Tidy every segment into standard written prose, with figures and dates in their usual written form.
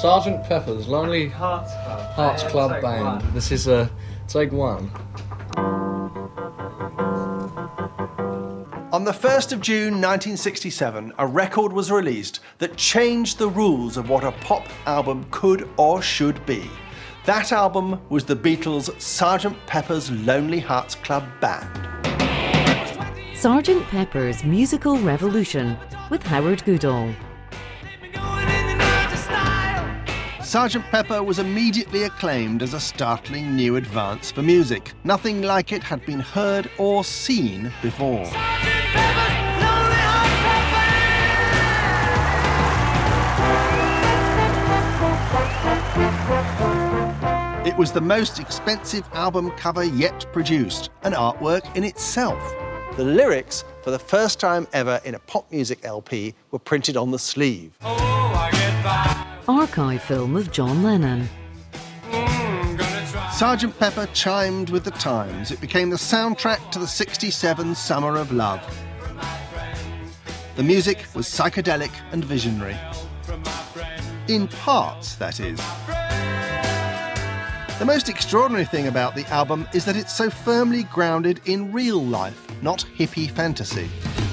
Sergeant Pepper's Lonely Hearts Club Band. This is take one. On the 1st of June 1967, a record was released that changed the rules of what a pop album could or should be. That album was the Beatles' Sgt. Pepper's Lonely Hearts Club Band. Sgt. Pepper's Musical Revolution with Howard Goodall. Sgt. Pepper was immediately acclaimed as a startling new advance for music. Nothing like it had been heard or seen before. It was the most expensive album cover yet produced, an artwork in itself. The lyrics, for the first time ever in a pop music LP, were printed on the sleeve. Archive film of John Lennon. Sgt. Pepper chimed with the times. It became the soundtrack to the '67 Summer of Love. The music was psychedelic and visionary. In parts, that is. The most extraordinary thing about the album is that it's so firmly grounded in real life, not hippie fantasy.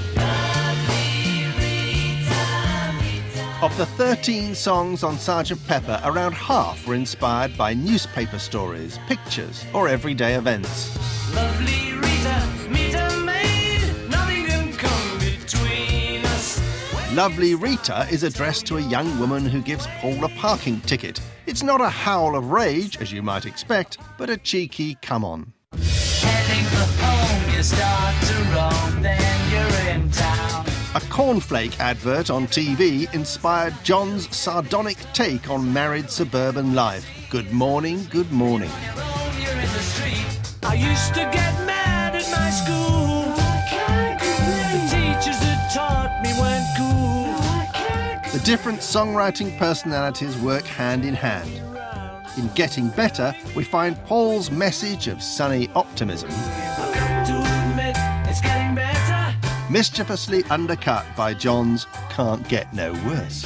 Of the 13 songs on Sgt. Pepper, around half were inspired by newspaper stories, pictures, or everyday events. Lovely Rita, meet a maid, nothing can come between us. Lovely Rita is addressed to a young woman who gives Paul a parking ticket. It's not a howl of rage, as you might expect, but a cheeky come on. Heading for home, you start to roam, then you're in town. A cornflake advert on TV inspired John's sardonic take on married suburban life. Good morning, good morning. You're in the street. I used to get mad at my school. The teachers that taught me weren't cool. The different songwriting personalities work hand in hand. In Getting Better, we find Paul's message of sunny optimism, I've got to admit, it's getting better. mischievously undercut by John's Can't Get No Worse.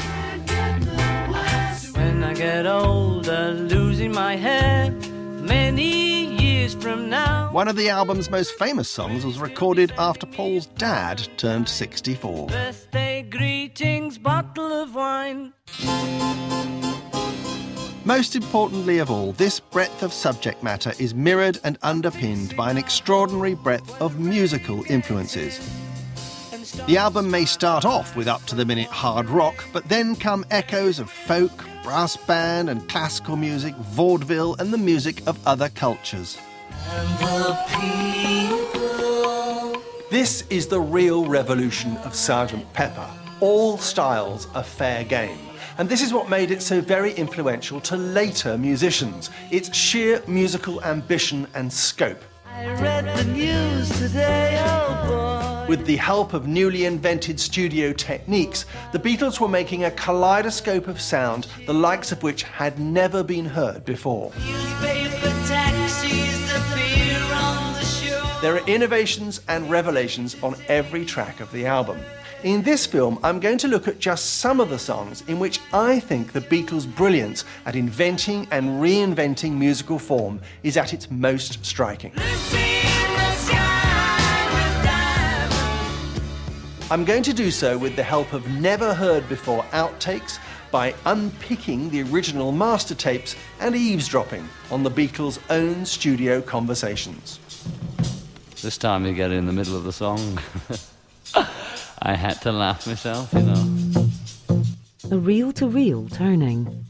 When I get older, losing my head, many years from now. One of the album's most famous songs was recorded after Paul's dad turned 64. Birthday greetings, bottle of wine. Most importantly of all, this breadth of subject matter is mirrored and underpinned by an extraordinary breadth of musical influences. The album may start off with up-to-the-minute hard rock, but then come echoes of folk, brass band and classical music, vaudeville and the music of other cultures. And the people. This is the real revolution of Sgt. Pepper. All styles are fair game. And this is what made it so very influential to later musicians. Its sheer musical ambition and scope. I read the news today, oh boy. With the help of newly invented studio techniques, the Beatles were making a kaleidoscope of sound, the likes of which had never been heard before. Newspaper taxis appear on the shore. There are innovations and revelations on every track of the album. In this film, I'm going to look at just some of the songs in which I think the Beatles' brilliance at inventing and reinventing musical form is at its most striking. I'm going to do so with the help of never-heard-before outtakes, by unpicking the original master tapes and eavesdropping on the Beatles' own studio conversations. This time you get in the middle of the song. I had to laugh myself, you know. A reel-to-reel turning.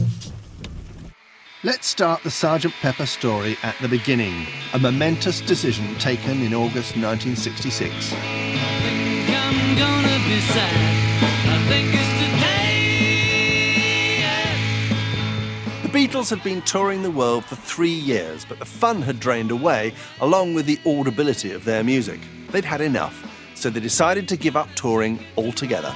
Let's start the Sgt. Pepper story at the beginning, a momentous decision taken in August 1966. I'm gonna be sad. I think it's today. The Beatles had been touring the world for 3 years, but the fun had drained away, along with the audibility of their music. They'd had enough, so they decided to give up touring altogether.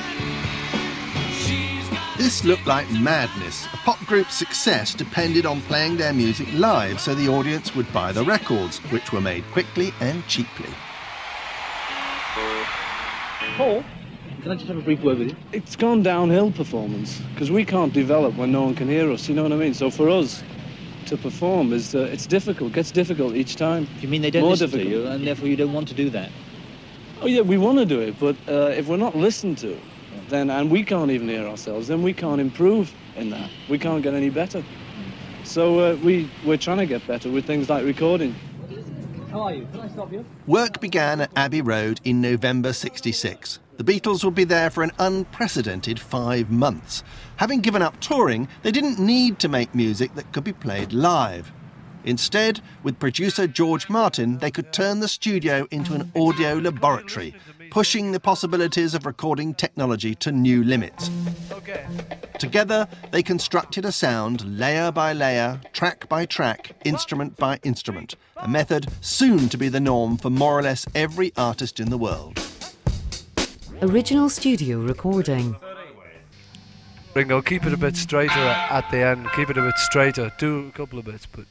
This looked like madness. A pop group's success depended on playing their music live so the audience would buy the records, which were made quickly and cheaply. Paul, Can I just have a brief word with you? It's gone downhill, performance, because we can't develop when no one can hear us, you know what I mean? So for us to perform, it's difficult, gets difficult each time. You mean they don't listen to you, and therefore you don't want to do that? Oh yeah, we want to do it, but if we're not listened to, then, and we can't even hear ourselves, then we can't improve in that. We can't get any better. So we're trying to get better with things like recording. How are you? Can I stop you? Work began at Abbey Road in November '66. The Beatles would be there for an unprecedented 5 months. Having given up touring, they didn't need to make music that could be played live. Instead, with producer George Martin, they could turn the studio into an audio laboratory, pushing the possibilities of recording technology to new limits. Together, they constructed a sound layer by layer, track by track, instrument by instrument, a method soon to be the norm for more or less every artist in the world. Original studio recording. Ringo, keep it a bit straighter at the end. Keep it a bit straighter. Do a couple of bits, but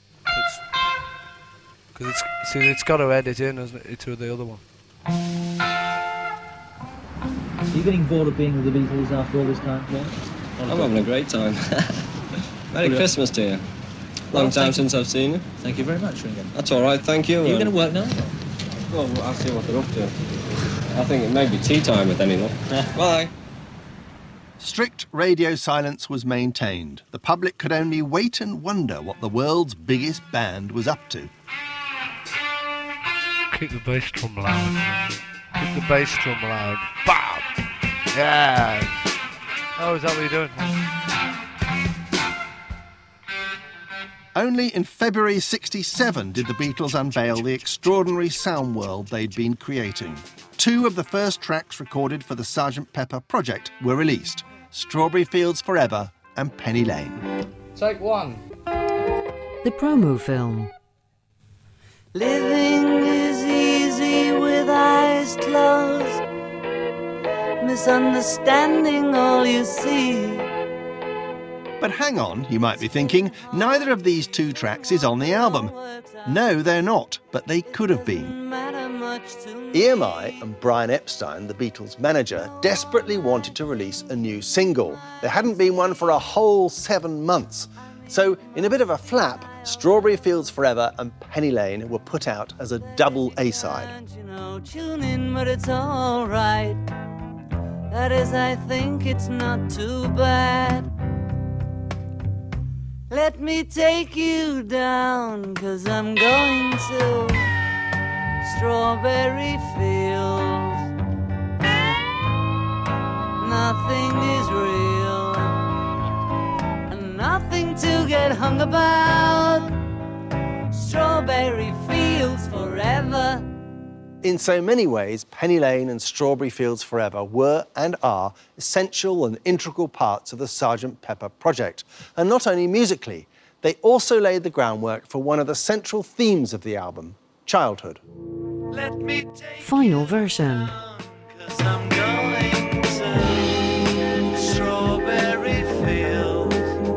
because it's got to edit in, isn't it, to the other one. Are you getting bored of being with the Beatles after all this time, Paul? I'm having a great time. Merry Christmas to you. Long time since I've seen you. Thank you very much, Ringo. That's all right, thank you. Are you going to work now? Well, I'll see what they're up to. I think it may be tea time with any luck. Bye. Strict radio silence was maintained. The public could only wait and wonder what the world's biggest band was up to. Keep the bass drum loud. Keep the bass drum loud. Bam! Yes! Oh, is that what you're doing? Only in February '67 did the Beatles unveil the extraordinary sound world they'd been creating. 2 of the first tracks recorded for the Sgt. Pepper project were released: Strawberry Fields Forever and Penny Lane. Take 1. The promo film. Living is easy with eyes closed, misunderstanding all you see. But hang on, you might be thinking, neither of these 2 tracks is on the album. No, they're not, but they could have been. EMI and Brian Epstein, the Beatles' manager, desperately wanted to release a new single. There hadn't been one for a whole 7 months. So, in a bit of a flap, Strawberry Fields Forever and Penny Lane were put out as a double A-side. Tune in, but it's all right. That is, I think it's not too bad. Let me take you down, 'cause I'm going to Strawberry Fields. Nothing is real, and nothing to get hung about. Strawberry Fields Forever. In so many ways, Penny Lane and Strawberry Fields Forever were and are essential and integral parts of the Sgt. Pepper project. And not only musically, they also laid the groundwork for one of the central themes of the album, childhood. Let me take Final version. 'cause I'm going to Strawberry Fields.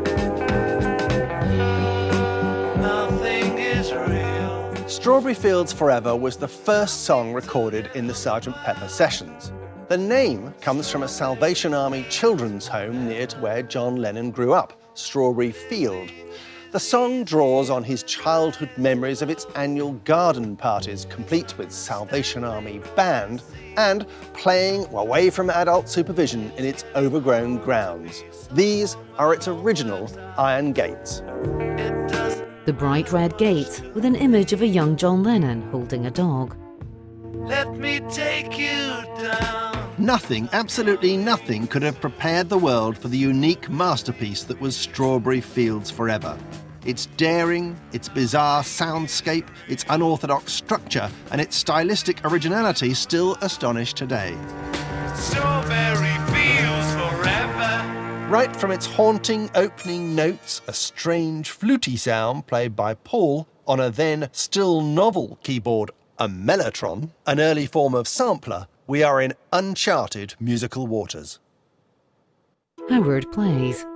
Nothing is real. Strawberry Fields Forever was the first song recorded in the Sgt. Pepper sessions. The name comes from a Salvation Army children's home near to where John Lennon grew up, Strawberry Field. The song draws on his childhood memories of its annual garden parties, complete with Salvation Army band, and playing away from adult supervision in its overgrown grounds. These are its original iron gates. The bright red gate with an image of a young John Lennon holding a dog. Let me take you down. Nothing, absolutely nothing, could have prepared the world for the unique masterpiece that was Strawberry Fields Forever. Its daring, its bizarre soundscape, its unorthodox structure, and its stylistic originality still astonish today. Strawberry Fields Forever. Right from its haunting opening notes, a strange fluty sound played by Paul on a then still novel keyboard, a mellotron, an early form of sampler, we are in uncharted musical waters. Howard plays.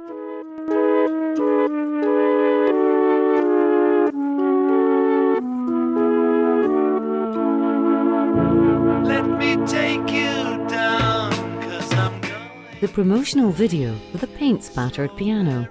Let me take you down. the promotional video with a paint-spattered piano.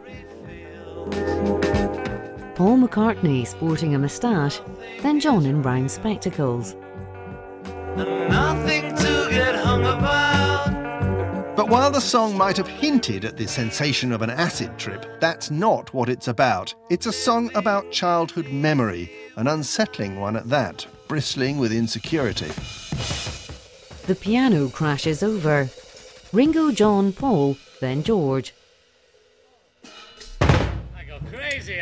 Paul McCartney sporting a moustache, then John in round spectacles. Nothing to get hung about. But while the song might have hinted at the sensation of an acid trip, that's not what it's about. It's a song about childhood memory, an unsettling one at that, bristling with insecurity. The piano crashes over. Ringo, John, Paul, then George. I go crazy.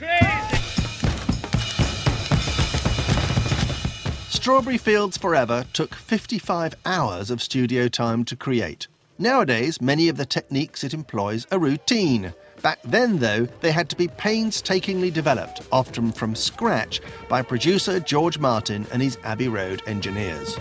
Strawberry Fields Forever took 55 hours of studio time to create. Nowadays, many of the techniques it employs are routine. Back then, though, they had to be painstakingly developed, often from scratch, by producer George Martin and his Abbey Road engineers.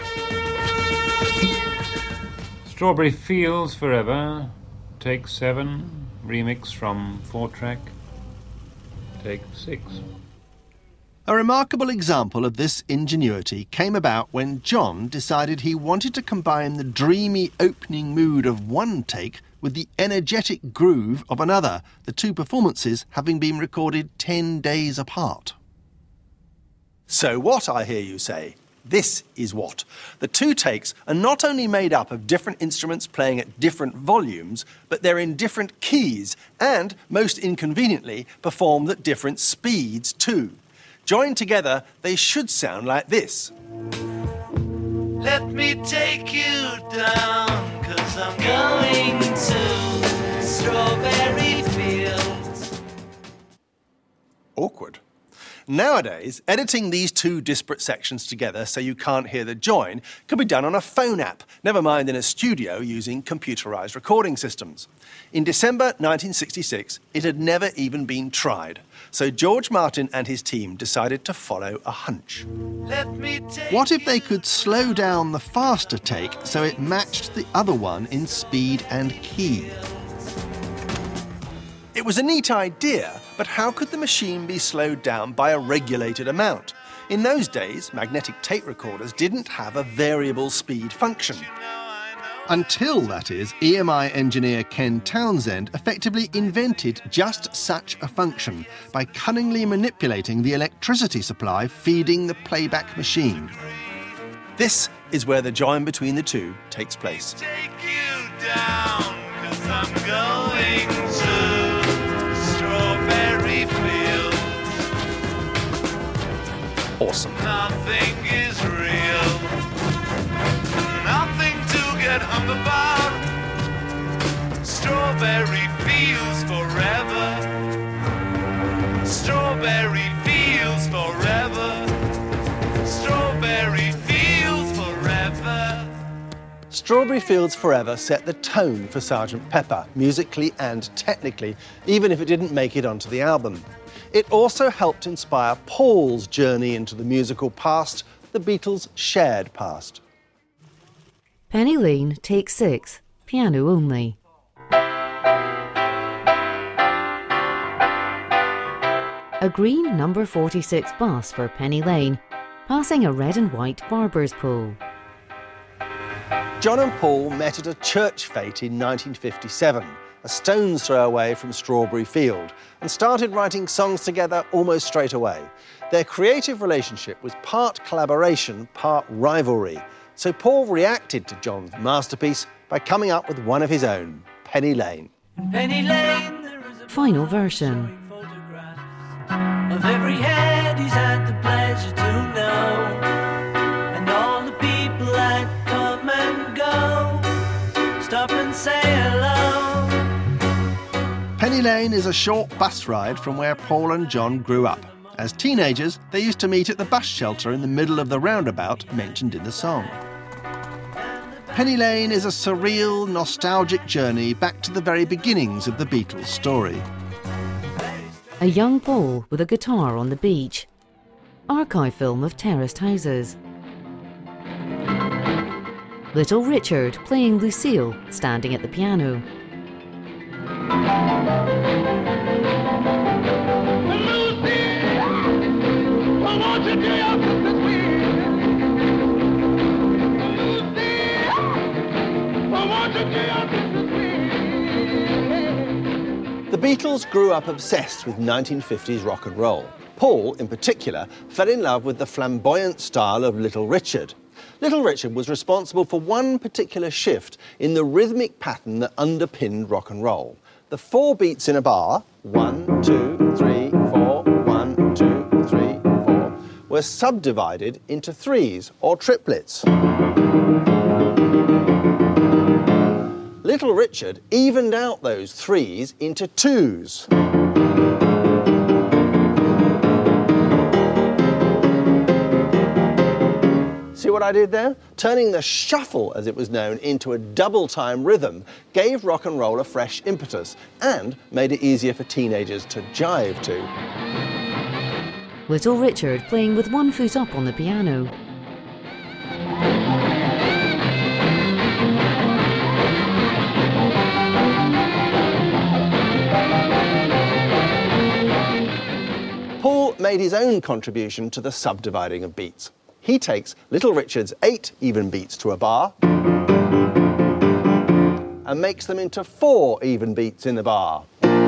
Strawberry Fields Forever, take 7, remix from 4-track, take 6. A remarkable example of this ingenuity came about when John decided he wanted to combine the dreamy opening mood of one take with the energetic groove of another, the two performances having been recorded 10 days apart. So what, I hear you say? This is what. The two takes are not only made up of different instruments playing at different volumes, but they're in different keys and, most inconveniently, performed at different speeds too. Joined together, they should sound like this. Let me take you down, 'cause I'm going to Strawberry Fields. Awkward. Nowadays, editing these two disparate sections together so you can't hear the join can be done on a phone app, never mind in a studio using computerised recording systems. In December 1966, it had never even been tried, so George Martin and his team decided to follow a hunch. What if they could slow down the faster take so it matched the other one in speed and key? It was a neat idea, but how could the machine be slowed down by a regulated amount? In those days, magnetic tape recorders didn't have a variable speed function. Until, that is, EMI engineer Ken Townsend effectively invented just such a function by cunningly manipulating the electricity supply feeding the playback machine. This is where the join between the two takes place. Take you down, 'cause I'm going to Strawberry Fields. Awesome. Nothing is real. Nothing to get hung about. Strawberry Fields forever. Strawberry Fields forever. Strawberry Fields forever. Strawberry Fields Forever set the tone for Sgt. Pepper, musically and technically, even if it didn't make it onto the album. It also helped inspire Paul's journey into the musical past, the Beatles' shared past. Penny Lane, take 6, piano only. A green number 46 bus for Penny Lane, passing a red and white barber's pole. John and Paul met at a church fete in 1957, a stone's throw away from Strawberry Field, and started writing songs together almost straight away. Their creative relationship was part collaboration, part rivalry, so Paul reacted to John's masterpiece by coming up with one of his own, Penny Lane. Penny Lane, there is a Final version. of every head he's had the pleasure to know, and all the people that come and go stop and say hello. Penny Lane is a short bus ride from where Paul and John grew up. As teenagers, they used to meet at the bus shelter in the middle of the roundabout mentioned in the song. Penny Lane is a surreal, nostalgic journey back to the very beginnings of the Beatles' story. A young Paul with a guitar on the beach. Archive film of terraced houses. Little Richard playing Lucille, standing at the piano. Beatles grew up obsessed with 1950s rock and roll. Paul, in particular, fell in love with the flamboyant style of Little Richard. Little Richard was responsible for one particular shift in the rhythmic pattern that underpinned rock and roll. The 4 beats in a bar, 1, 2, 3, 4, 1, 2, 3, 4, were subdivided into 3s or triplets. Little Richard evened out those 3s into 2s. See what I did there? Turning the shuffle, as it was known, into a double-time rhythm gave rock and roll a fresh impetus and made it easier for teenagers to jive to. Little Richard playing with one foot up on the piano. Paul made his own contribution to the subdividing of beats. He takes Little Richard's 8 even beats to a bar and makes them into 4 even beats in the bar.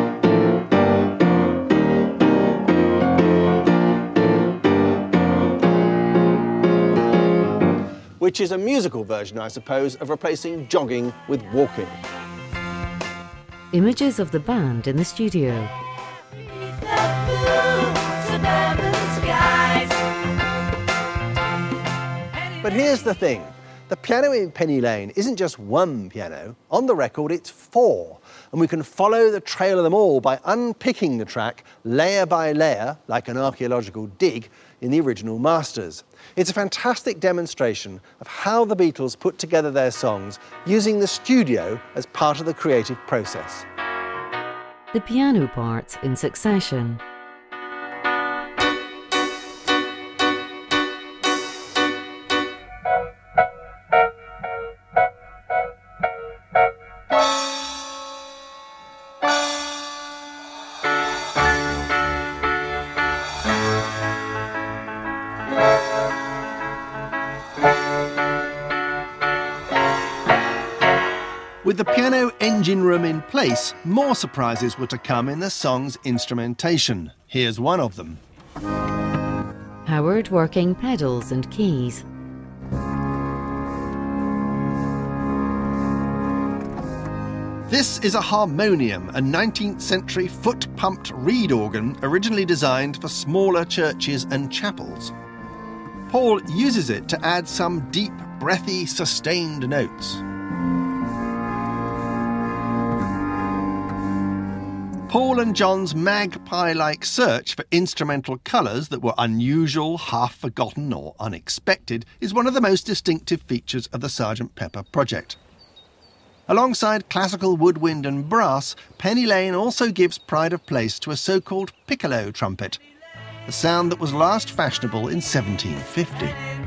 Which is a musical version, I suppose, of replacing jogging with walking. Images of the band in the studio. But here's the thing. The piano in Penny Lane isn't just one piano. On the record, it's 4. And we can follow the trail of them all by unpicking the track layer by layer, like an archaeological dig, in the original masters. It's a fantastic demonstration of how the Beatles put together their songs using the studio as part of the creative process. The piano parts in succession. With the piano engine room in place, more surprises were to come in the song's instrumentation. Here's one of them. Howard working pedals and keys. This is a harmonium, a 19th century foot-pumped reed organ originally designed for smaller churches and chapels. Paul uses it to add some deep, breathy, sustained notes. Paul and John's magpie-like search for instrumental colours that were unusual, half-forgotten or unexpected is one of the most distinctive features of the Sgt. Pepper project. Alongside classical woodwind and brass, Penny Lane also gives pride of place to a so-called piccolo trumpet, a sound that was last fashionable in 1750.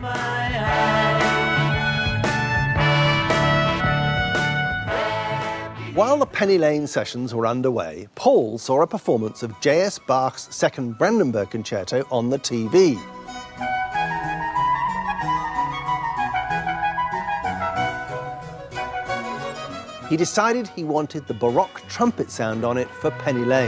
While the Penny Lane sessions were underway, Paul saw a performance of J.S. Bach's Second Brandenburg Concerto on the TV. He decided he wanted the Baroque trumpet sound on it for Penny Lane.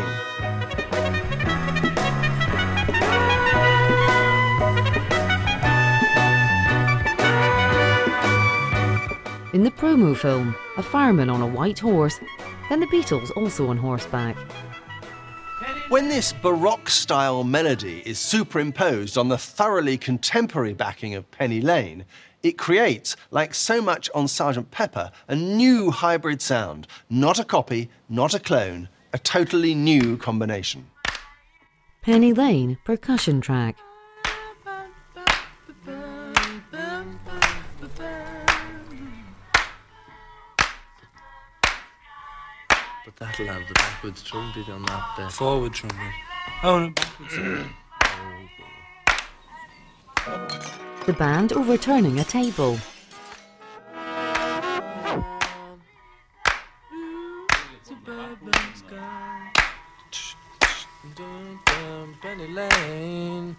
In the promo film, a fireman on a white horse, then the Beatles also on horseback. When this Baroque-style melody is superimposed on the thoroughly contemporary backing of Penny Lane, it creates, like so much on Sgt. Pepper, a new hybrid sound. Not a copy, not a clone, a totally new combination. Penny Lane percussion track. But that'll have the backwards trumpet on that bit. Forward trumpet. Oh, no, backwards. The band overturning a table. Penny Lane.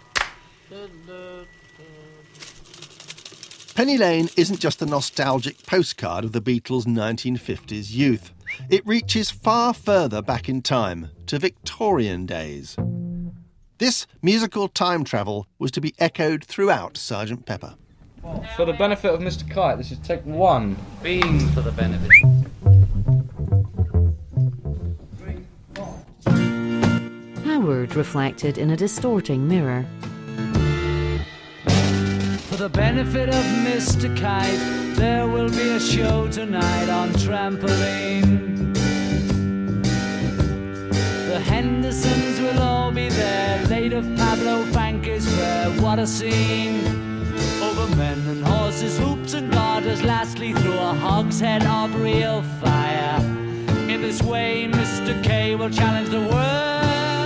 Penny Lane isn't just a nostalgic postcard of the Beatles' 1950s youth. it reaches far further back in time, to Victorian days. This musical time travel was to be echoed throughout Sgt. Pepper. For the benefit of Mr. Kite, this is take 1. Being for the benefit. Howard reflected in a distorting mirror. For the benefit of Mr. Kite, there will be a show tonight on trampoline. The Hendersons will all be there, late of Pablo Franca's fair, what a scene. Over men and horses, hoops and garters, lastly through a hogshead of real fire. In this way, Mr. K will challenge the world.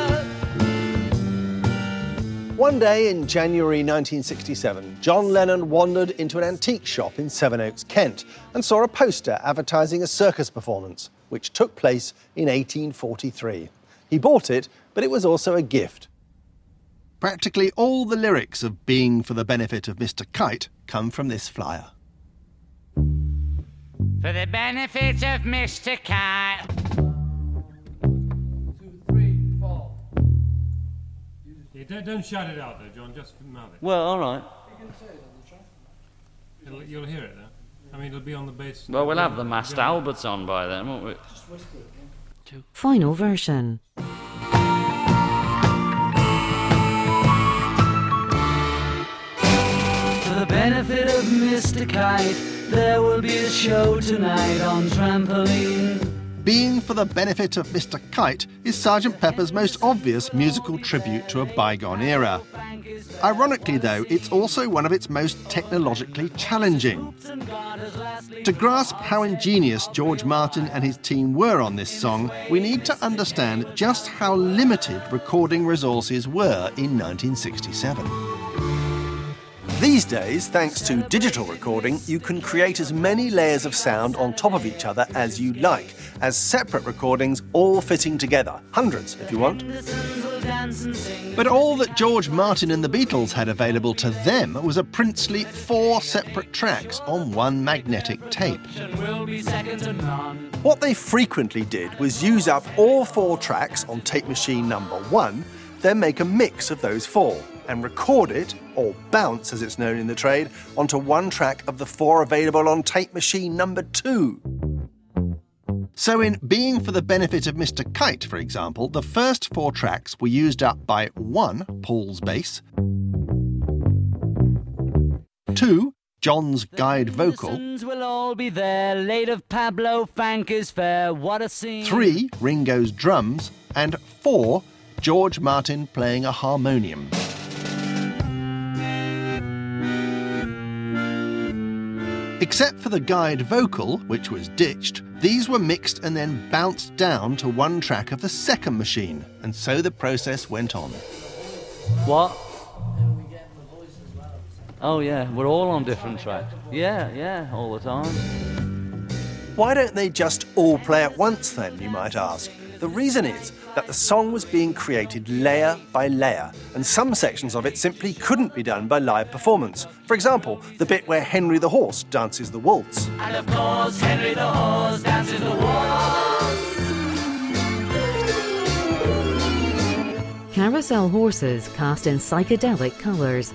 One day in January 1967, John Lennon wandered into an antique shop in Sevenoaks, Kent, and saw a poster advertising a circus performance, which took place in 1843. He bought it, but it was also a gift. Practically all the lyrics of Being for the Benefit of Mr. Kite come from this flyer. For the benefit of Mr. Kite. 2, 3, 4. Yeah, don't shout it out, though, John. Just mouth it. Well, all right. You'll hear it, though. I mean, it'll be on the bass. Well, we'll have the masked Alberts on by then, won't we? Final version. For the benefit of Mr. Kite, there will be a show tonight on trampoline. Being for the Benefit of Mr. Kite is Sgt. Pepper's most obvious musical tribute to a bygone era. Ironically, though, it's also one of its most technologically challenging. To grasp how ingenious George Martin and his team were on this song, we need to understand just how limited recording resources were in 1967. These days, thanks to digital recording, you can create as many layers of sound on top of each other as you like, as separate recordings all fitting together. Hundreds, if you want. But all that George Martin and the Beatles had available to them was a princely 4 separate tracks on one magnetic tape. What they frequently did was use up all 4 tracks on tape machine number 1, then make a mix of those 4 and record it, or bounce as it's known in the trade, onto one track of the 4 available on tape machine number 2. So in Being for the Benefit of Mr. Kite, for example, the first 4 tracks were used up by 1, Paul's bass, 2, John's guide vocal, Will all be there, late of Pablo Franca's fair, what a scene. 3, Ringo's drums, and 4, George Martin playing a harmonium. Except for the guide vocal, which was ditched, these were mixed and then bounced down to one track of the second machine, and so the process went on. What? Oh, yeah, we're all on different tracks. Yeah, all the time. Why don't they just all play at once then, you might ask? The reason is that the song was being created layer by layer, and some sections of it simply couldn't be done by live performance. For example, the bit where Henry the Horse dances the waltz. And of course, Henry the Horse dances the waltz. Carousel horses cast in psychedelic colours.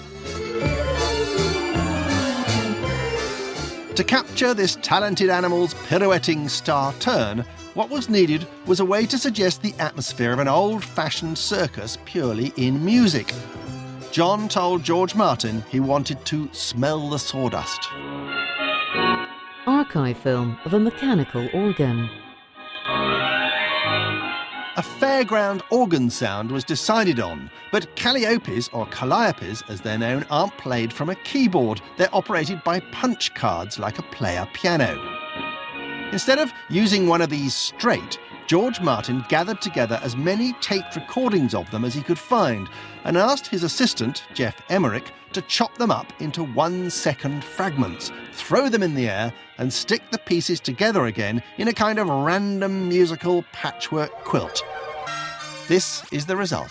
To capture this talented animal's pirouetting star turn, what was needed was a way to suggest the atmosphere of an old-fashioned circus purely in music. John told George Martin he wanted to smell the sawdust. Archive film of a mechanical organ. A fairground organ sound was decided on, but calliopes, or calliopes as they're known, aren't played from a keyboard. They're operated by punch cards like a player piano. Instead of using one of these straight, George Martin gathered together as many taped recordings of them as he could find and asked his assistant, Geoff Emerick, to chop them up into 1-second fragments, throw them in the air and stick the pieces together again in a kind of random musical patchwork quilt. This is the result.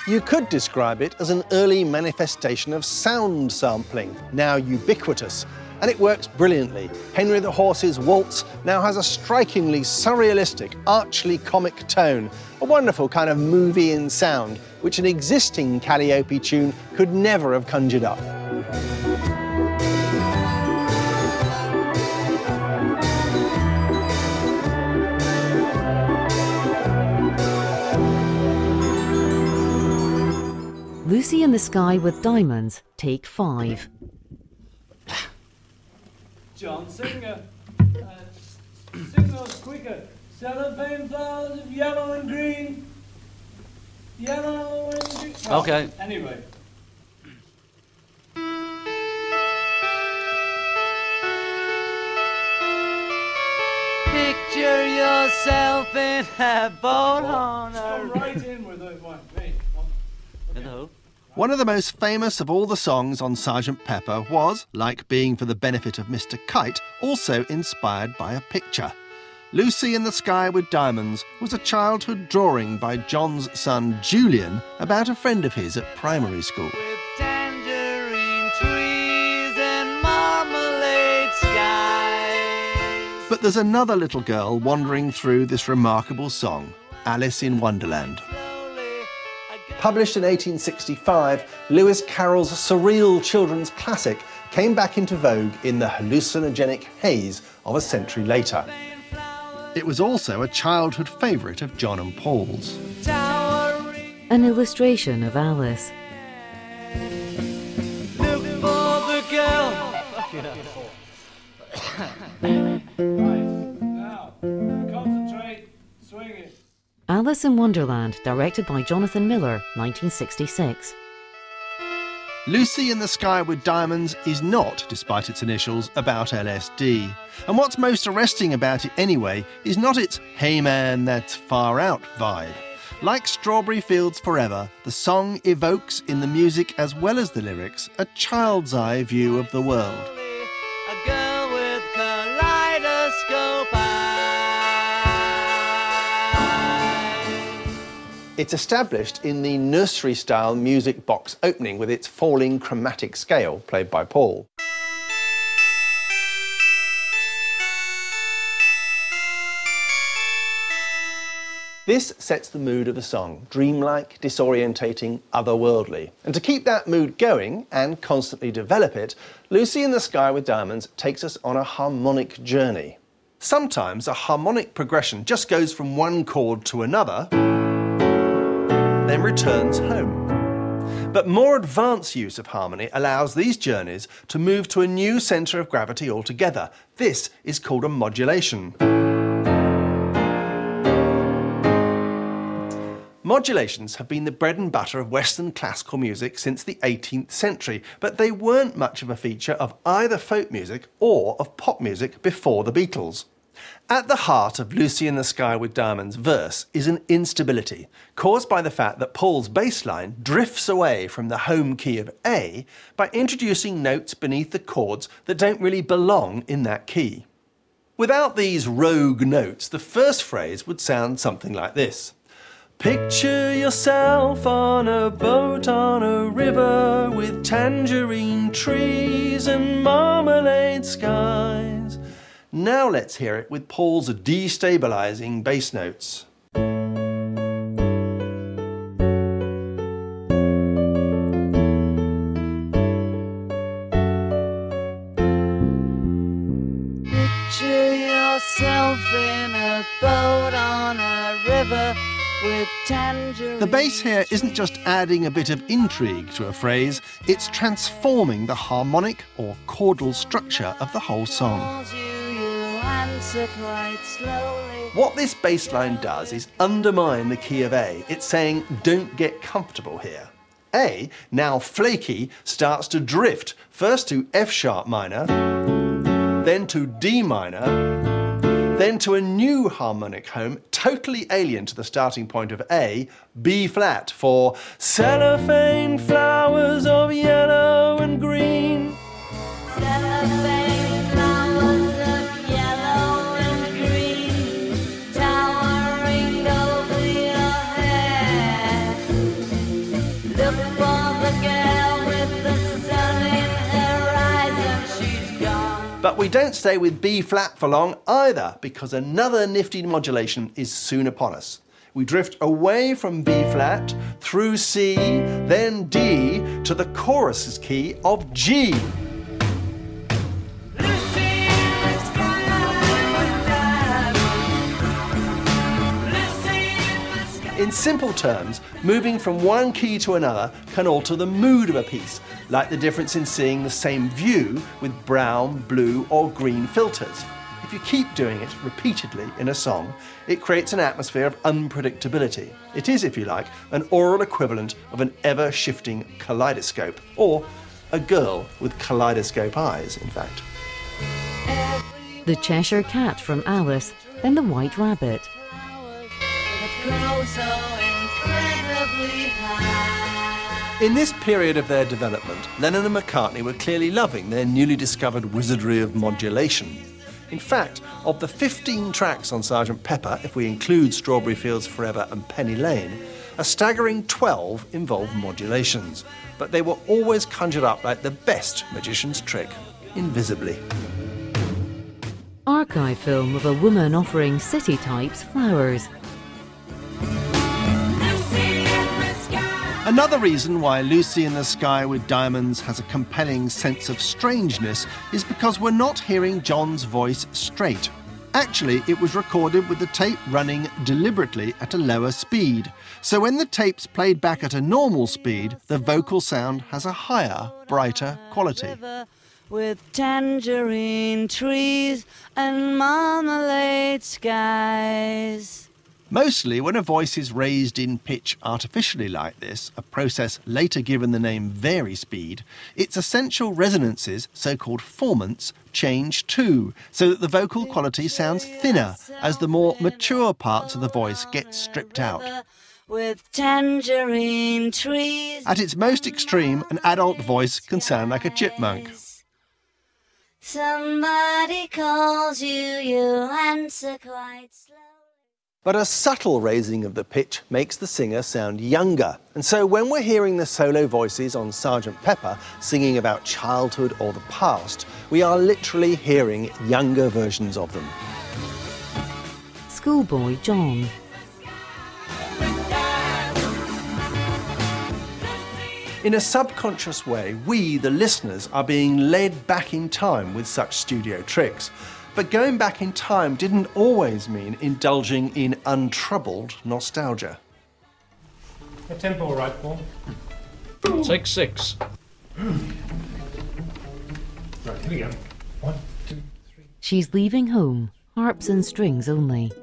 You could describe it as an early manifestation of sound sampling, now ubiquitous, and it works brilliantly. Henry the Horse's waltz now has a strikingly surrealistic, archly comic tone, a wonderful kind of movie-in sound, which an existing Calliope tune could never have conjured up. Lucy in the Sky with Diamonds, take 5. John Singer, sing those quicker. Cellophane flowers of yellow and green. Yellow and green. Well, Okay. Anyway. Picture yourself in a boat on Go right in with it. One, me. Hello. One of the most famous of all the songs on Sgt. Pepper was, like Being for the Benefit of Mr. Kite, also inspired by a picture. Lucy in the Sky with Diamonds was a childhood drawing by John's son Julian about a friend of his at primary school. With tangerine trees and marmalade skies. But there's another little girl wandering through this remarkable song, Alice in Wonderland. Published in 1865, Lewis Carroll's surreal children's classic came back into vogue in the hallucinogenic haze of a century later. It was also a childhood favourite of John and Paul's. An illustration of Alice. Look for the girl. Now, concentrate, swing it. Alice in Wonderland, directed by Jonathan Miller, 1966. Lucy in the Sky with Diamonds is not, despite its initials, about LSD. And what's most arresting about it anyway is not its "hey man, that's far out" vibe. Like Strawberry Fields Forever, the song evokes in the music as well as the lyrics a child's eye view of the world. A girl with kaleidoscope It's established in the nursery-style music box opening with its falling chromatic scale, played by Paul. This sets the mood of the song, dreamlike, disorientating, otherworldly. And to keep that mood going and constantly develop it, Lucy in the Sky with Diamonds takes us on a harmonic journey. Sometimes a harmonic progression just goes from one chord to another, then returns home. But more advanced use of harmony allows these journeys to move to a new centre of gravity altogether. This is called a modulation. Modulations have been the bread and butter of Western classical music since the 18th century, but they weren't much of a feature of either folk music or of pop music before the Beatles. At the heart of Lucy in the Sky with Diamonds' verse is an instability caused by the fact that Paul's bass line drifts away from the home key of A by introducing notes beneath the chords that don't really belong in that key. Without these rogue notes, the first phrase would sound something like this. Picture yourself on a boat on a river with tangerine trees and marmalade skies. Now let's hear it with Paul's destabilising bass notes. Picture yourself in a boat on a river with tangerine. The bass here isn't just adding a bit of intrigue to a phrase, it's transforming the harmonic or chordal structure of the whole song. What this bass line does is undermine the key of A. It's saying, don't get comfortable here. A, now flaky, starts to drift, first to F sharp minor, then to D minor, then to a new harmonic home, totally alien to the starting point of A, B flat, for cellophane flowers of yellow and green. Cellophane flowers of yellow and green, towering over your head. But we don't stay with B flat for long either, because another nifty modulation is soon upon us. We drift away from B flat, through C, then D, to the chorus's key of G. In simple terms, moving from one key to another can alter the mood of a piece, like the difference in seeing the same view with brown, blue or green filters. If you keep doing it repeatedly in a song, it creates an atmosphere of unpredictability. It is, if you like, an aural equivalent of an ever-shifting kaleidoscope, or a girl with kaleidoscope eyes, in fact. The Cheshire Cat from Alice, then the White Rabbit. In this period of their development, Lennon and McCartney were clearly loving their newly discovered wizardry of modulation. In fact, of the 15 tracks on Sgt. Pepper, if we include Strawberry Fields Forever and Penny Lane, a staggering 12 involved modulations, but they were always conjured up like the best magician's trick, invisibly. Archive film of a woman offering city types flowers. Another reason why Lucy in the Sky with Diamonds has a compelling sense of strangeness is because we're not hearing John's voice straight. Actually, it was recorded with the tape running deliberately at a lower speed. So when the tape's played back at a normal speed, the vocal sound has a higher, brighter quality. With tangerine trees and marmalade skies. Mostly, when a voice is raised in pitch artificially like this, a process later given the name vari-speed, its essential resonances, so-called formants, change too, so that the vocal quality sounds thinner as the more mature parts of the voice get stripped out. With tangerine trees. At its most extreme, an adult voice can sound like a chipmunk. Somebody calls you, you answer quite slowly. But a subtle raising of the pitch makes the singer sound younger. And so when we're hearing the solo voices on Sgt. Pepper singing about childhood or the past, we are literally hearing younger versions of them. Schoolboy John. In a subconscious way, we, the listeners, are being led back in time with such studio tricks. But going back in time didn't always mean indulging in untroubled nostalgia. A tempo all right, Paul? Take 6. Right, here we go. 1, 2, 3. She's leaving home, harps and strings only.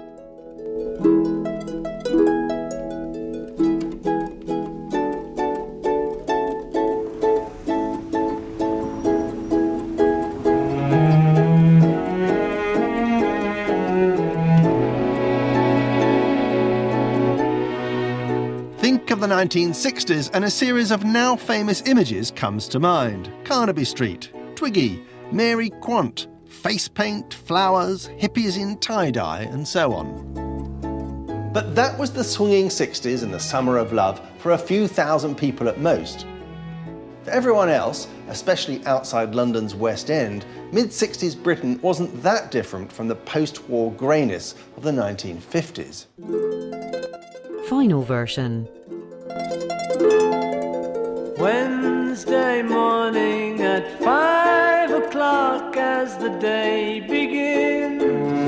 Of the 1960s, and a series of now famous images comes to mind. Carnaby Street, Twiggy, Mary Quant, face paint, flowers, hippies in tie-dye, and so on. But that was the swinging 60s and the summer of love for a few thousand people at most. For everyone else, especially outside London's West End, mid-60s Britain wasn't that different from the post-war greyness of the 1950s. Final version. Wednesday morning at 5 o'clock as the day begins,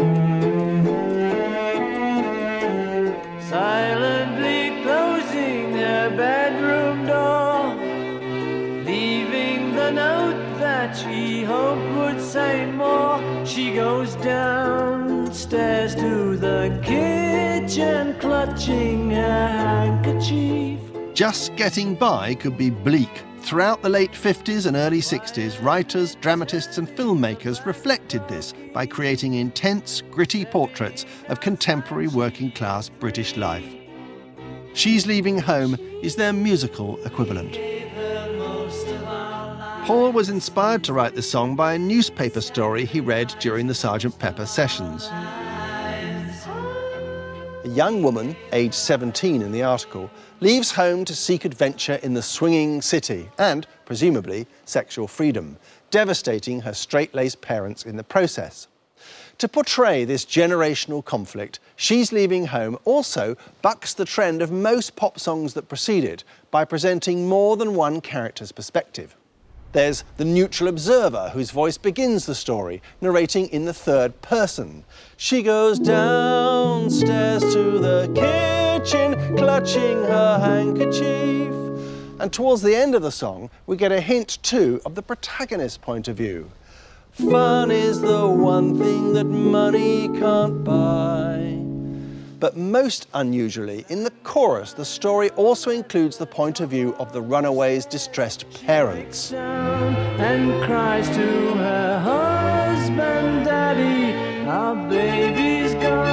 silently closing her bedroom door, leaving the note that she hoped would say more. She goes downstairs to the kitchen, clutching her handkerchief. Just getting by could be bleak. Throughout the late 50s and early 60s, writers, dramatists and filmmakers reflected this by creating intense, gritty portraits of contemporary working-class British life. She's Leaving Home is their musical equivalent. Paul was inspired to write the song by a newspaper story he read during the Sgt. Pepper sessions. A young woman, aged 17 in the article, leaves home to seek adventure in the swinging city and, presumably, sexual freedom, devastating her straight-laced parents in the process. To portray this generational conflict, She's Leaving Home also bucks the trend of most pop songs that precede it by presenting more than one character's perspective. There's the neutral observer whose voice begins the story, narrating in the third person. She goes downstairs to the kitchen, clutching her handkerchief. And towards the end of the song, we get a hint too of the protagonist's point of view. Fun is the one thing that money can't buy. But most unusually, in the chorus, the story also includes the point of view of the runaway's distressed parents. And cries to her husband, Daddy, our baby's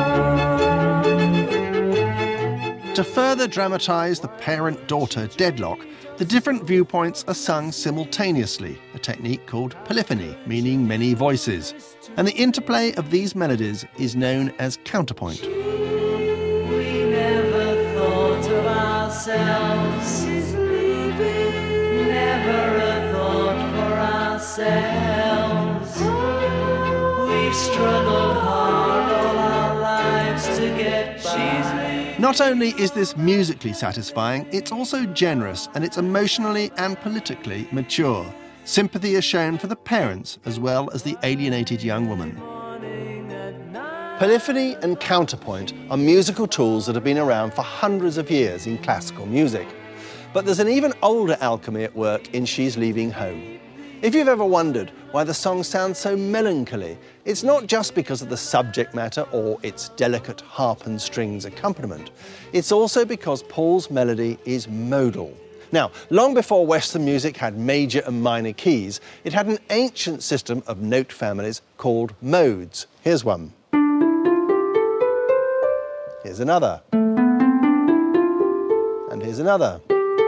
gone. To further dramatise the parent-daughter deadlock, the different viewpoints are sung simultaneously, a technique called polyphony, meaning many voices. And the interplay of these melodies is known as counterpoint. Ourselves is leaving, never a thought for ourselves. We've struggled hard all our lives to get by. Not only is this musically satisfying, it's also generous and it's emotionally and politically mature. Sympathy is shown for the parents as well as the alienated young woman. Polyphony and counterpoint are musical tools that have been around for hundreds of years in classical music. But there's an even older alchemy at work in She's Leaving Home. If you've ever wondered why the song sounds so melancholy, it's not just because of the subject matter or its delicate harp and strings accompaniment. It's also because Paul's melody is modal. Now, long before Western music had major and minor keys, it had an ancient system of note families called modes. Here's one. Here's another. And here's another.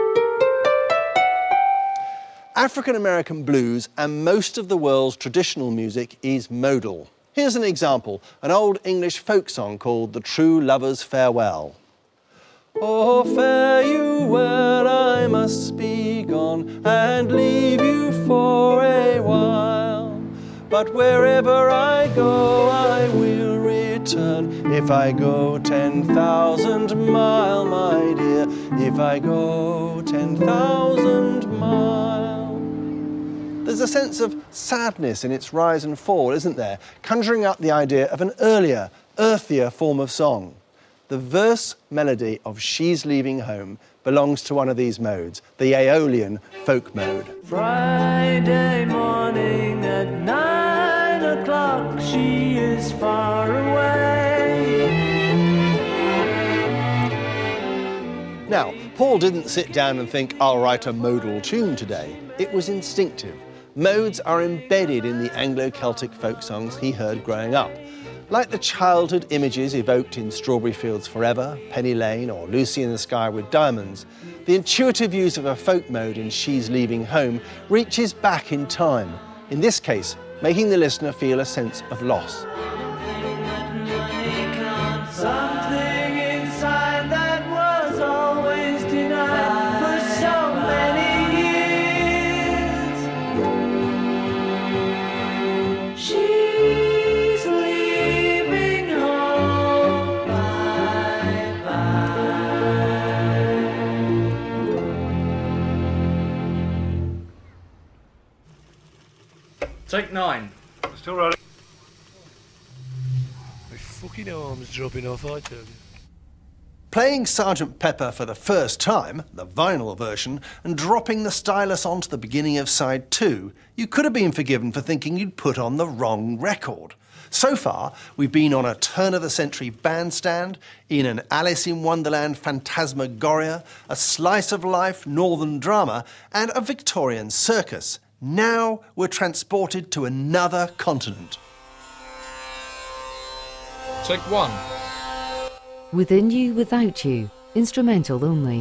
African-American blues and most of the world's traditional music is modal. Here's an example, an old English folk song called The True Lover's Farewell. Oh, fare you well, I must be gone and leave you for a while. But wherever I go, I will return. If I go 10,000 miles, my dear, if I go 10,000 miles. There's a sense of sadness in its rise and fall, isn't there? Conjuring up the idea of an earlier, earthier form of song. The verse melody of She's Leaving Home belongs to one of these modes, the Aeolian folk mode. Friday morning at 9 o'clock, she is far away. Now, Paul didn't sit down and think, I'll write a modal tune today. It was instinctive. Modes are embedded in the Anglo-Celtic folk songs he heard growing up. Like the childhood images evoked in Strawberry Fields Forever, Penny Lane or Lucy in the Sky with Diamonds, the intuitive use of a folk mode in She's Leaving Home reaches back in time, in this case, making the listener feel a sense of loss. Something inside that was always denied for so many years. She's leaving home, bye-bye. Take 9. Still rolling. My fucking arm's dropping off, I tell you. Playing Sgt. Pepper for the first time, the vinyl version, and dropping the stylus onto the beginning of side 2, you could have been forgiven for thinking you'd put on the wrong record. So far, we've been on a turn-of-the-century bandstand, in an Alice in Wonderland phantasmagoria, a slice-of-life northern drama, and a Victorian circus. Now we're transported to another continent. Take 1. Within You, Without You, instrumental only.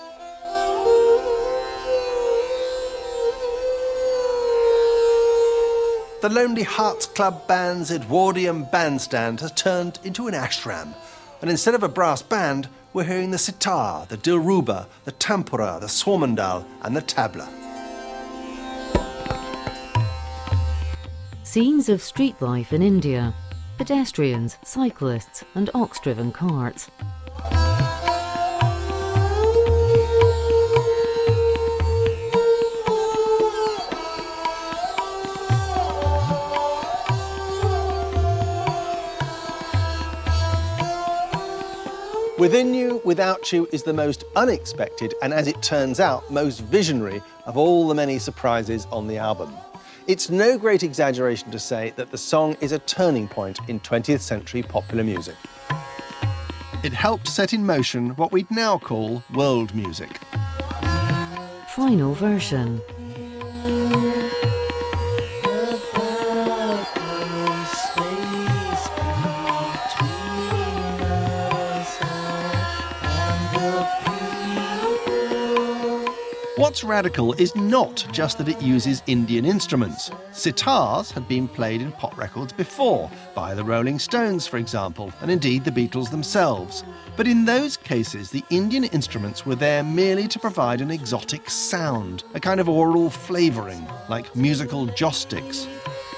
The Lonely Hearts Club Band's Edwardian bandstand has turned into an ashram, And instead of a brass band, we're hearing the sitar, the dilruba, the tampura, the swarmandal and the tabla. Scenes of street life in India. Pedestrians, cyclists and ox-driven carts. Within You, Without You is the most unexpected and, as it turns out, most visionary of all the many surprises on the album. It's no great exaggeration to say that the song is a turning point in 20th century popular music. It helped set in motion what we'd now call world music. Final version. What's radical is not just that it uses Indian instruments. Sitars had been played in pop records before, by the Rolling Stones, for example, and indeed the Beatles themselves. But in those cases, the Indian instruments were there merely to provide an exotic sound, a kind of oral flavouring, like musical joss sticks.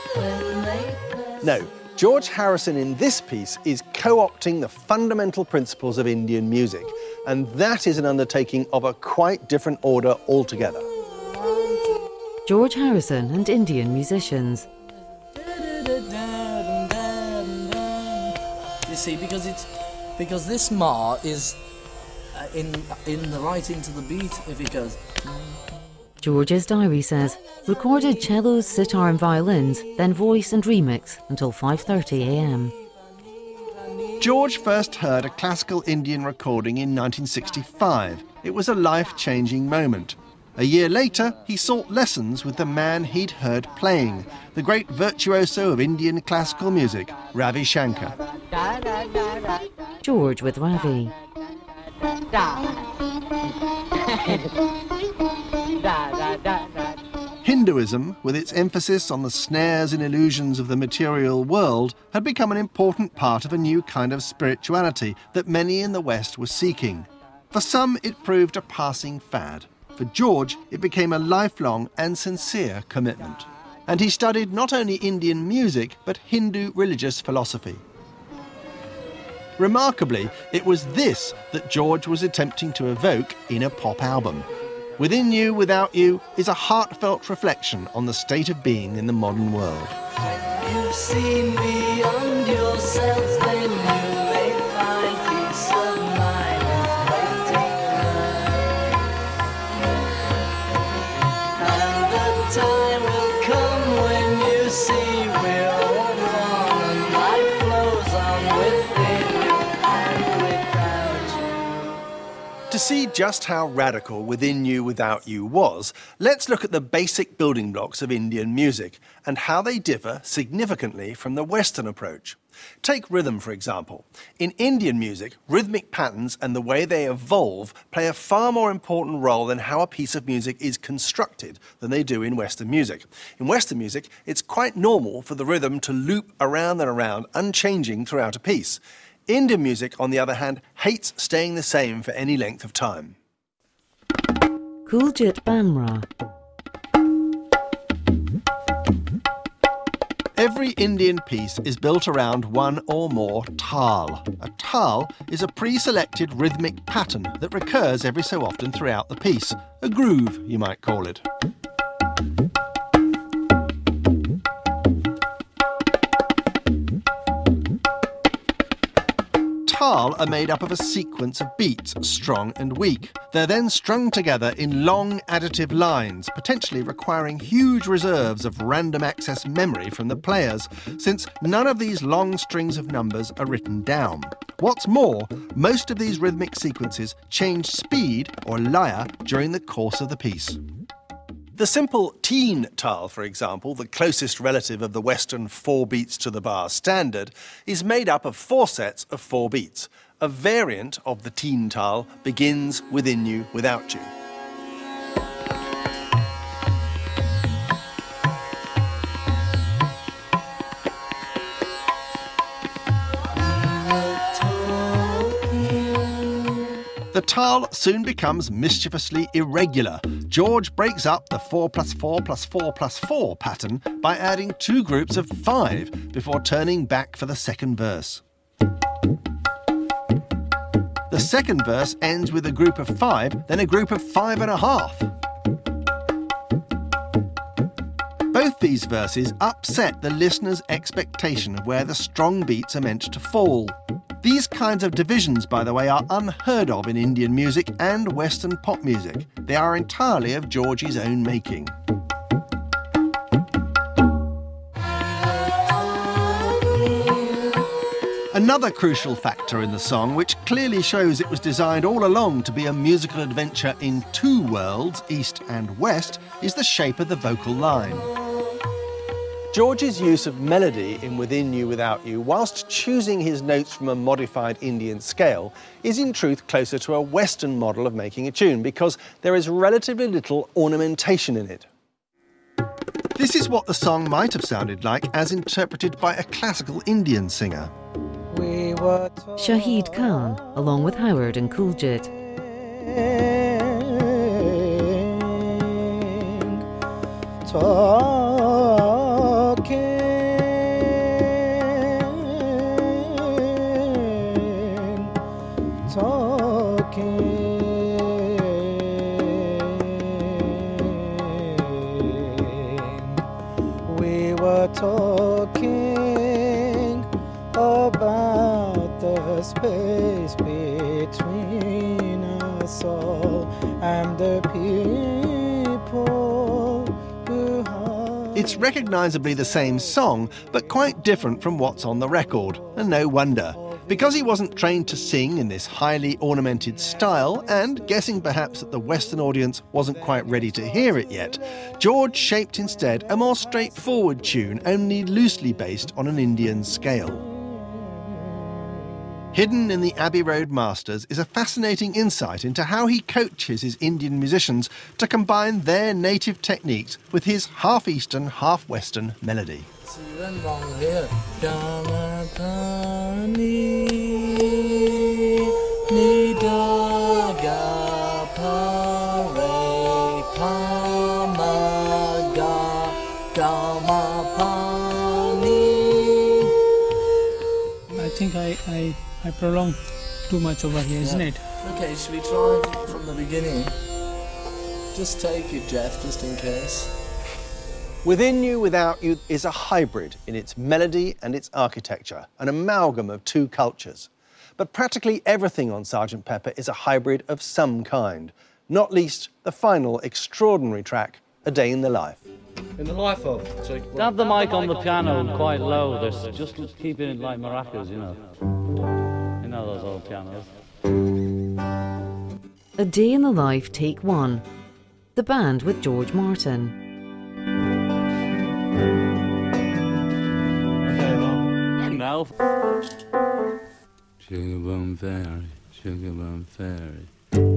No, George Harrison in this piece is co-opting the fundamental principles of Indian music, and that is an undertaking of a quite different order altogether. George Harrison and Indian musicians. You see, because this ma is in the right into the beat. If it goes. George's diary says, recorded cellos, sitar and violins, then voice and remix until 5:30 a.m. George first heard a classical Indian recording in 1965. It was a life-changing moment. A year later, he sought lessons with the man he'd heard playing, the great virtuoso of Indian classical music, Ravi Shankar. George with Ravi. Hinduism, with its emphasis on the snares and illusions of the material world, had become an important part of a new kind of spirituality that many in the West were seeking. For some, it proved a passing fad. For George, it became a lifelong and sincere commitment. And he studied not only Indian music, but Hindu religious philosophy. Remarkably, it was this that George was attempting to evoke in a pop album. Within You, Without You is a heartfelt reflection on the state of being in the modern world. You've seen beyond yourself, then you may find peace of mind is waiting around. And the time will come when you see we're all one and life flows on within you and without you. To see just how radical Within You, Without You was, let's look at the basic building blocks of Indian music and how they differ significantly from the Western approach. Take rhythm, for example. In Indian music, rhythmic patterns and the way they evolve play a far more important role than how a piece of music is constructed than they do in Western music. In Western music, it's quite normal for the rhythm to loop around and around, unchanging throughout a piece. Indian music, on the other hand, hates staying the same for any length of time. Kuljit Bamra. Every Indian piece is built around one or more tal. A tal is a pre-selected rhythmic pattern that recurs every so often throughout the piece. A groove, you might call it. Tal are made up of a sequence of beats, strong and weak. They're then strung together in long additive lines, potentially requiring huge reserves of random access memory from the players, since none of these long strings of numbers are written down. What's more, most of these rhythmic sequences change speed or laya during the course of the piece. The simple teen tal, for example, the closest relative of the Western 4 beats to the bar standard, is made up of 4 sets of 4 beats. A variant of the teen tal begins Within You, Without You. The tal soon becomes mischievously irregular. George breaks up the 4 + 4 + 4 + 4 pattern by adding 2 groups of 5 before turning back for the second verse. The second verse ends with a group of 5, then a group of 5½. Both these verses upset the listener's expectation of where the strong beats are meant to fall. These kinds of divisions, by the way, are unheard of in Indian music and Western pop music. They are entirely of George's own making. Another crucial factor in the song, which clearly shows it was designed all along to be a musical adventure in 2 worlds, East and West, is the shape of the vocal line. George's use of melody in Within You, Without You, whilst choosing his notes from a modified Indian scale, is in truth closer to a Western model of making a tune because there is relatively little ornamentation in it. This is what the song might have sounded like as interpreted by a classical Indian singer. Shahid Khan, along with Howard and Kuljit. We were talking about the space between us all and the people who have... It's recognisably the same song, but quite different from what's on the record, and no wonder. Because he wasn't trained to sing in this highly ornamented style, and guessing perhaps that the Western audience wasn't quite ready to hear it yet, George shaped instead a more straightforward tune, only loosely based on an Indian scale. Hidden in the Abbey Road Masters is a fascinating insight into how he coaches his Indian musicians to combine their native techniques with his half-Eastern, half-Western melody. So you went wrong here. I think I prolonged too much over here, isn't it? Okay, should we try from the beginning? Just take it, Jeff, just in case. Within You, Without You is a hybrid in its melody and its architecture, an amalgam of 2 cultures. But practically everything on Sgt. Pepper is a hybrid of some kind, not least the final extraordinary track, A Day in the Life. In the life of... Have the mic on the piano quite low. There's just keep it like maracas, you know. You know those old pianos. A Day in the Life, Take 1. The band with George Martin. Now. Sugar Bum Fairy, Sugar Bum Fairy.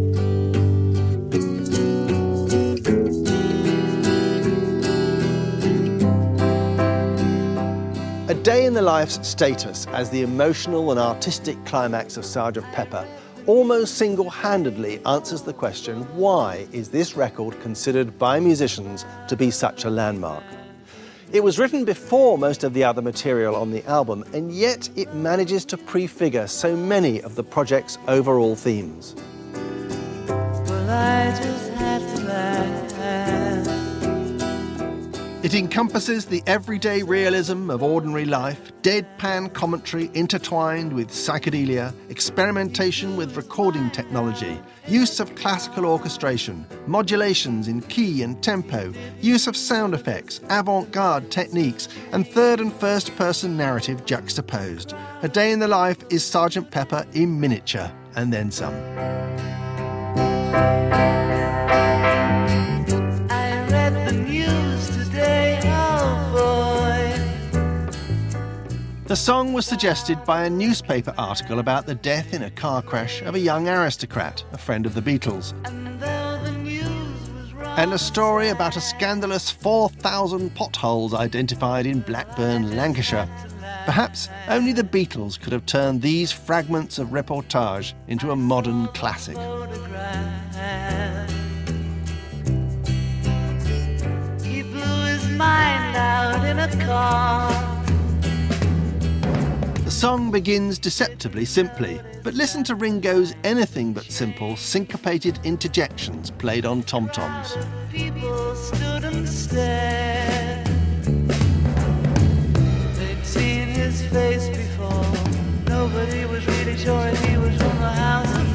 A Day in the Life's status as the emotional and artistic climax of Sgt. Pepper almost single-handedly answers the question, why is this record considered by musicians to be such a landmark? It was written before most of the other material on the album, and yet it manages to prefigure so many of the project's overall themes. Well, I just have to laugh. It encompasses the everyday realism of ordinary life, deadpan commentary intertwined with psychedelia, experimentation with recording technology, use of classical orchestration, modulations in key and tempo, use of sound effects, avant-garde techniques, and third and first-person narrative juxtaposed. A Day in the Life is Sgt. Pepper in miniature, and then some. The song was suggested by a newspaper article about the death in a car crash of a young aristocrat, a friend of the Beatles. And a story about a scandalous 4,000 potholes identified in Blackburn, Lancashire. Perhaps only the Beatles could have turned these fragments of reportage into a modern classic. He blew his mind out in a car. The song begins deceptively simply, but listen to Ringo's anything but simple, syncopated interjections played on tom-toms. People stood and stared. They'd seen his face before. Nobody was really sure if he was from the House of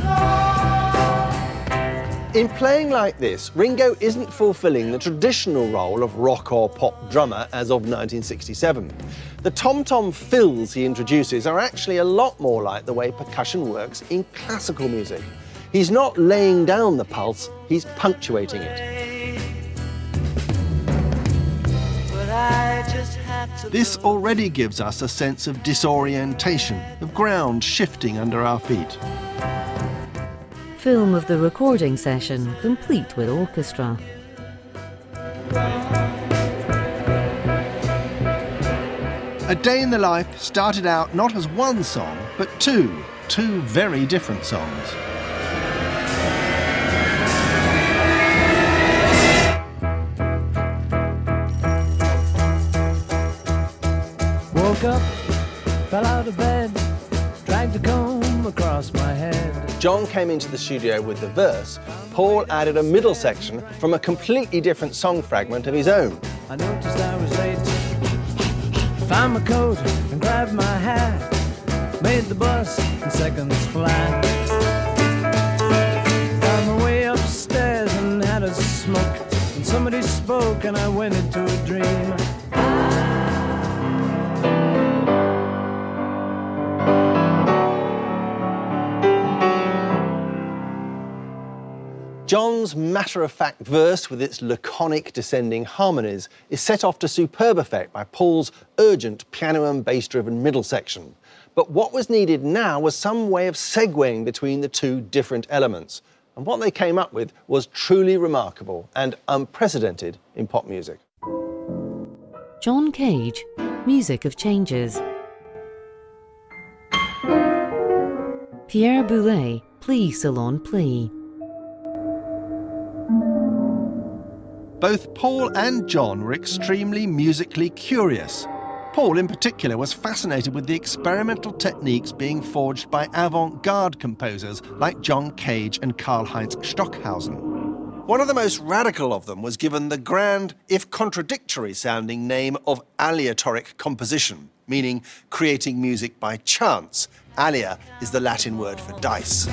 Lords. In playing like this, Ringo isn't fulfilling the traditional role of rock or pop drummer as of 1967. The tom-tom fills he introduces are actually a lot more like the way percussion works in classical music. He's not laying down the pulse, he's punctuating it. But I just had to. This already gives us a sense of disorientation, of ground shifting under our feet. Film of the recording session, complete with orchestra. A Day in the Life started out not as one song, but two very different songs. Woke up, fell out of bed, dragged a comb across my head. John came into the studio with the verse. Paul added a middle section from a completely different song fragment of his own. I noticed I was late. Found my coat and grabbed my hat. Made the bus in seconds flat. Found my way upstairs and had a smoke. And somebody spoke and I went into a dream. John's matter-of-fact verse with its laconic descending harmonies is set off to superb effect by Paul's urgent piano and bass-driven middle section. But what was needed now was some way of segueing between the two different elements. And what they came up with was truly remarkable and unprecedented in pop music. John Cage, Music of Changes. Pierre Boulez, Pli Salon Pli. Both Paul and John were extremely musically curious. Paul, in particular, was fascinated with the experimental techniques being forged by avant-garde composers like John Cage and Karlheinz Stockhausen. One of the most radical of them was given the grand, if contradictory-sounding name of aleatoric composition, meaning creating music by chance. Alea is the Latin word for dice.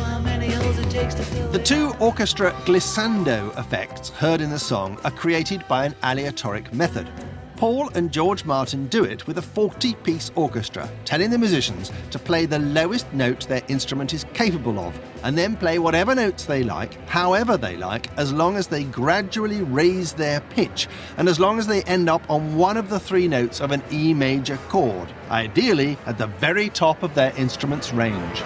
The two orchestra glissando effects heard in the song are created by an aleatoric method. Paul and George Martin do it with a 40-piece orchestra, telling the musicians to play the lowest note their instrument is capable of, and then play whatever notes they like, however they like, as long as they gradually raise their pitch, and as long as they end up on one of the three notes of an E major chord, ideally at the very top of their instrument's range.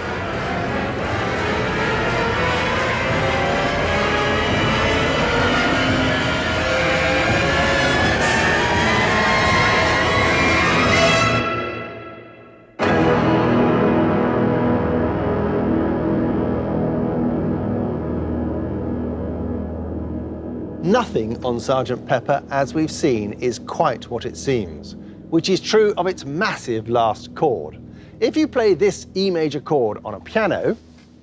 Nothing on Sgt. Pepper, as we've seen, is quite what it seems, which is true of its massive last chord. If you play this E major chord on a piano,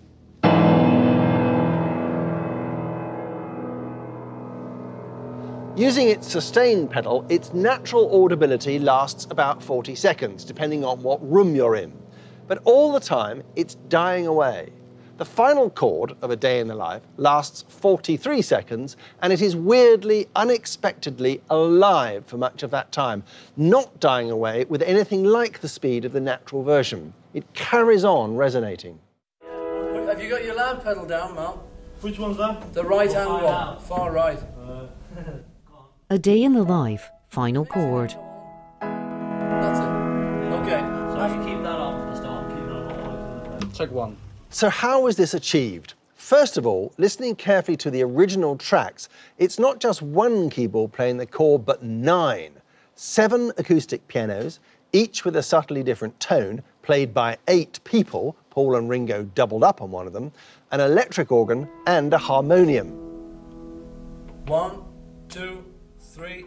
using its sustain pedal, its natural audibility lasts about 40 seconds, depending on what room you're in. But all the time, it's dying away. The final chord of A Day in the Life lasts 43 seconds, and it is weirdly, unexpectedly alive for much of that time, not dying away with anything like the speed of the natural version. It carries on resonating. Have you got your loud pedal down, Mal? Which one's that? The right-hand one, far right. A Day in the Life, final chord. That's it. Okay. So if you keep that on for the start, keep that on. Take one. So how was this achieved? First of all, listening carefully to the original tracks, it's not just one keyboard playing the chord, but 9. 7 acoustic pianos, each with a subtly different tone, played by 8 people, Paul and Ringo doubled up on one of them, an electric organ and a harmonium. 1, 2, 3.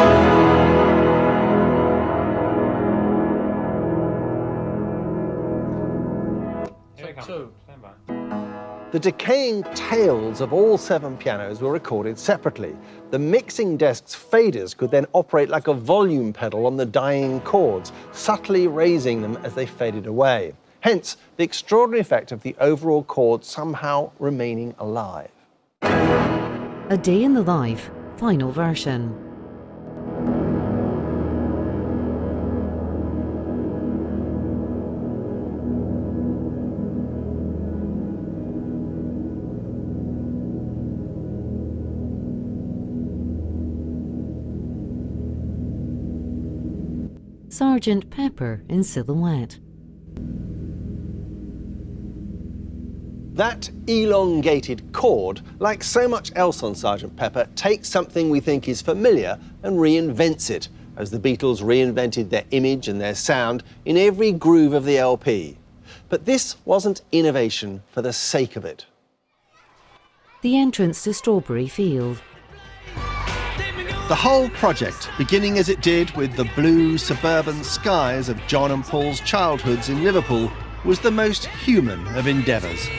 Take 2. Stand by. The decaying tails of all 7 pianos were recorded separately. The mixing desk's faders could then operate like a volume pedal on the dying chords, subtly raising them as they faded away. Hence, the extraordinary effect of the overall chord somehow remaining alive. A Day in the Life, final version. Sergeant Pepper in silhouette. That elongated chord, like so much else on Sgt. Pepper, takes something we think is familiar and reinvents it, as the Beatles reinvented their image and their sound in every groove of the LP. But this wasn't innovation for the sake of it. The entrance to Strawberry Field. The whole project, beginning as it did with the blue suburban skies of John and Paul's childhoods in Liverpool, was the most human of endeavours.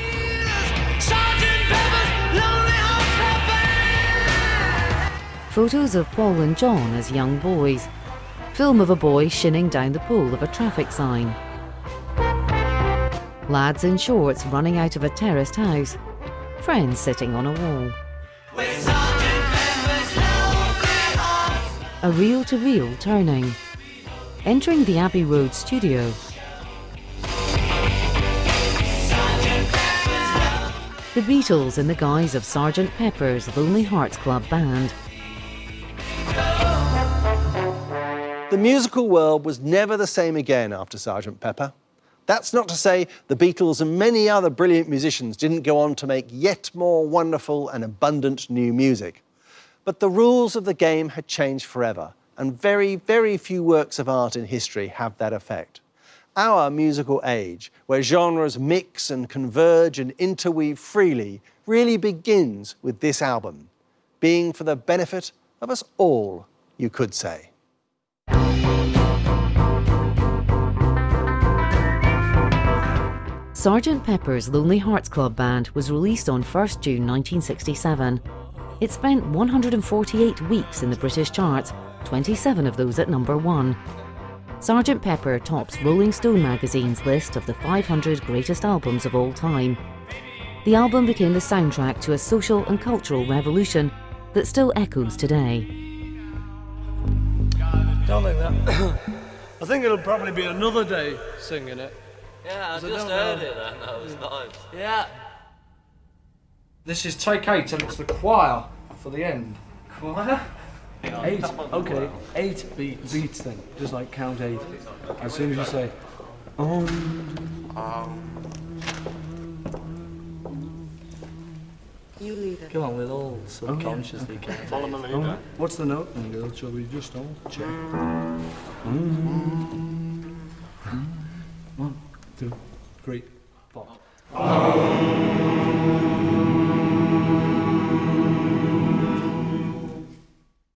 Photos of Paul and John as young boys. Film of a boy shinning down the pole of a traffic sign. Lads in shorts running out of a terraced house. Friends sitting on a wall. A reel-to-reel turning. Entering the Abbey Road studio. The Beatles in the guise of Sgt. Pepper's Lonely Hearts Club Band. The musical world was never the same again after Sgt. Pepper. That's not to say the Beatles and many other brilliant musicians didn't go on to make yet more wonderful and abundant new music. But the rules of the game had changed forever, and very, very few works of art in history have that effect. Our musical age, where genres mix and converge and interweave freely, really begins with this album, being for the benefit of us all, you could say. Sgt. Pepper's Lonely Hearts Club Band was released on 1st June 1967. It spent 148 weeks in the British charts, 27 of those at number 1. Sgt. Pepper tops Rolling Stone magazine's list of the 500 greatest albums of all time. The album became the soundtrack to a social and cultural revolution that still echoes today. Don't think that. I think it'll probably be another day singing it. Yeah, I just heard it then, that was nice. Yeah. This is take 8 and it's the choir for the end. Choir? 8, okay, 8 beats then, just like count 8. As soon as you say, You lead it. come on, we'll all subconsciously count. Follow the leader. What's the note then, girl? Shall we just all check?